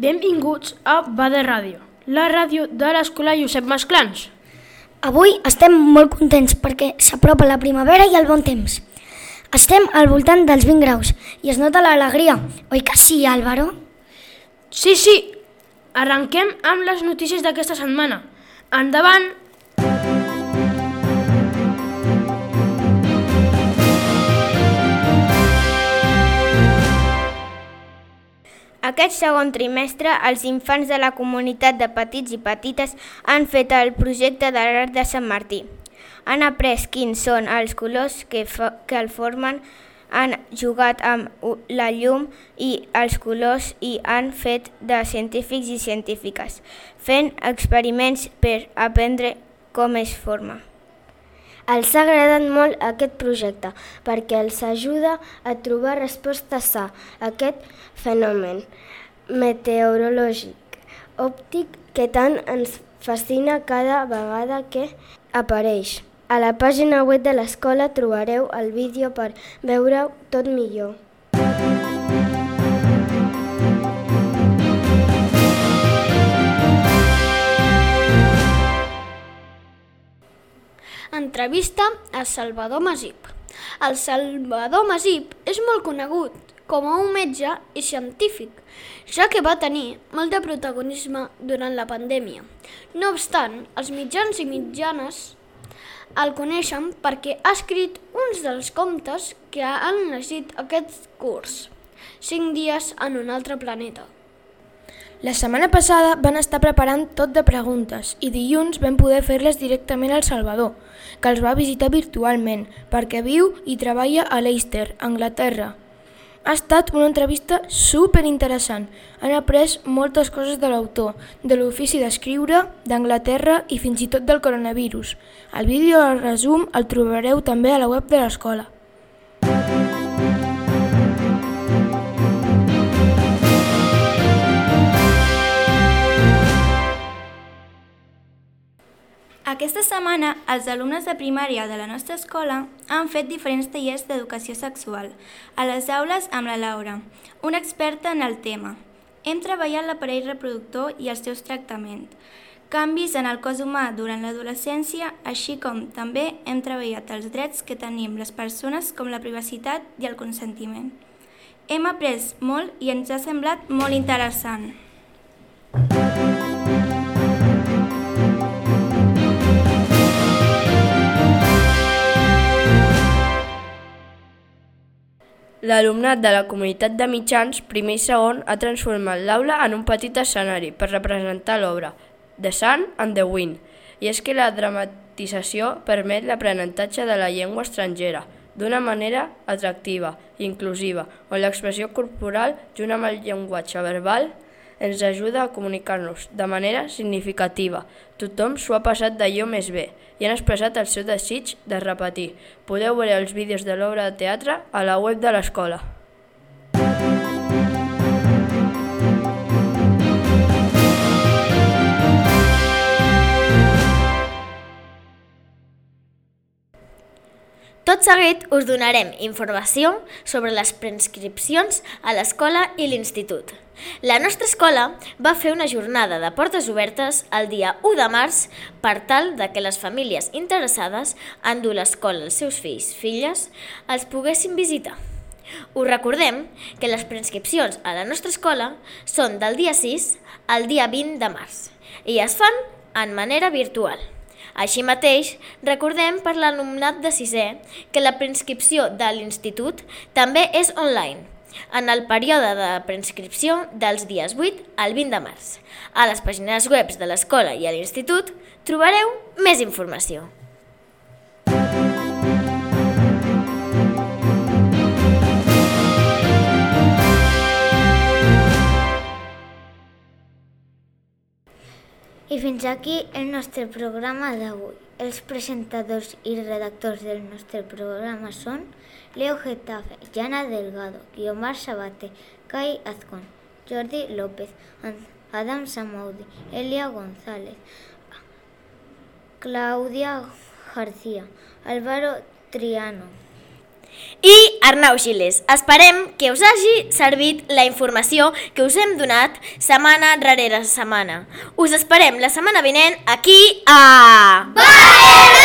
Benvinguts a Va de Ràdio, la ràdio de l'Escola Josep Masclans. Avui estem molt contents perquè s'apropa la primavera i el bon temps. Estem al voltant dels 20 graus i es nota l'alegria, oi que sí, Álvaro? Sí, arrenquem amb les notícies d'aquesta setmana. Endavant! Aquest segon trimestre, els infants de la comunitat de petits i petites han fet el projecte de l'Arc de Sant Martí. Han après quins són els colors que el formen, han jugat amb la llum i els colors i han fet de científics i científiques, fent experiments per aprendre com es forma. Els ha agradat molt aquest projecte perquè els ajuda a trobar respostes a aquest fenomen meteorològic òptic que tant ens fascina cada vegada que apareix. A la pàgina web de l'escola trobareu el vídeo per veure-ho tot millor. Entrevista a Salvador Masip. El Salvador Masip és molt conegut com a un metge i científic, ja que va tenir molt de protagonisme durant la pandèmia. No obstant, els mitjans i mitjanes el coneixen perquè ha escrit uns dels contes que han llegit aquest curs, 5 dies en un altre planeta. La setmana passada van estar preparant tot de preguntes i dilluns vam poder fer-les directament al Salvador, que els va visitar virtualment perquè viu i treballa a Leicester, Anglaterra. Ha estat una entrevista superinteressant. Han après moltes coses de l'autor, de l'ofici d'escriure, d'Anglaterra i fins i tot del coronavirus. El vídeo al resum el trobareu també a la web de l'escola. Aquesta setmana, els alumnes de primària de la nostra escola han fet diferents tallers d'educació sexual a les aules amb la Laura, una experta en el tema. Hem treballat l'aparell reproductor i els seus tractaments, canvis en el cos humà durant l'adolescència, així com també hem treballat els drets que tenim les persones com la privacitat i el consentiment. Hem après molt i ens ha semblat molt interessant. L'alumnat de la comunitat de mitjans, primer i segon, ha transformat l'aula en un petit escenari per representar l'obra The Sun and the Wind. I és que la dramatització permet l'aprenentatge de la llengua estrangera d'una manera atractiva i inclusiva, on l'expressió corporal, junt amb el llenguatge verbal, ens ajuda a comunicar-nos de manera significativa. Tothom s'ho ha passat d'allò més bé i han expressat el seu desig de repetir. Podeu veure els vídeos de l'obra de teatre a la web de l'escola. Tot seguit us donarem informació sobre les preinscripcions a l'escola i l'institut. La nostra escola va fer una jornada de portes obertes el dia 1 de març per tal que les famílies interessades en dur l'escola als seus filles els poguessin visitar. Us recordem que les preinscripcions a la nostra escola són del dia 6 al dia 20 de març i es fan en manera virtual. Així mateix, recordem per l'alumnat de 6è que la preinscripció de l'institut també és online, en el període de preinscripció dels dies 8 al 20 de març. A les pàgines web de l'escola i a l'institut trobareu més informació. I fins aquí el nostre programa d'avui. Els presentadors i redactors del nostre programa són Leo Getafe, Jana Delgado, Guiomar Sabate, Kai Azcón, Jordi López, Adam Samaudi, Elia González, Claudia García, Álvaro Triano i Arnau Giles. Esperem que us hagi servit la informació que us hem donat setmana rere setmana. Us esperem la setmana vinent aquí a...